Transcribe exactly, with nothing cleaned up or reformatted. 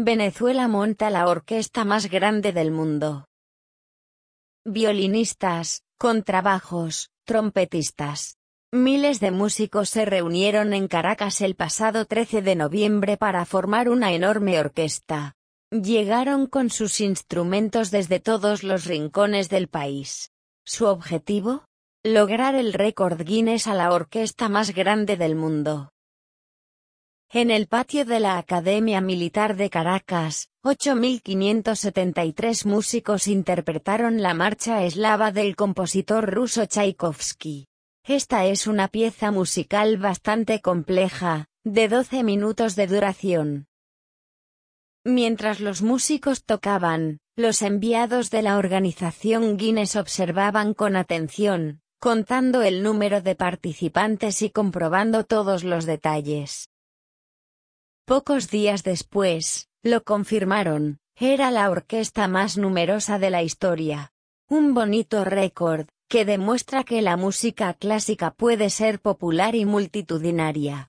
Venezuela monta la orquesta más grande del mundo. Violinistas, contrabajos, trompetistas. Miles de músicos se reunieron en Caracas el pasado trece de noviembre para formar una enorme orquesta. Llegaron con sus instrumentos desde todos los rincones del país. ¿Su objetivo? Lograr el récord Guinness a la orquesta más grande del mundo. En el patio de la Academia Militar de Caracas, ocho mil quinientos setenta y tres músicos interpretaron la marcha eslava del compositor ruso Tchaikovsky. Esta es una pieza musical bastante compleja, de doce minutos de duración. Mientras los músicos tocaban, los enviados de la organización Guinness observaban con atención, contando el número de participantes y comprobando todos los detalles. Pocos días después, lo confirmaron, era la orquesta más numerosa de la historia. Un bonito récord, que demuestra que la música clásica puede ser popular y multitudinaria.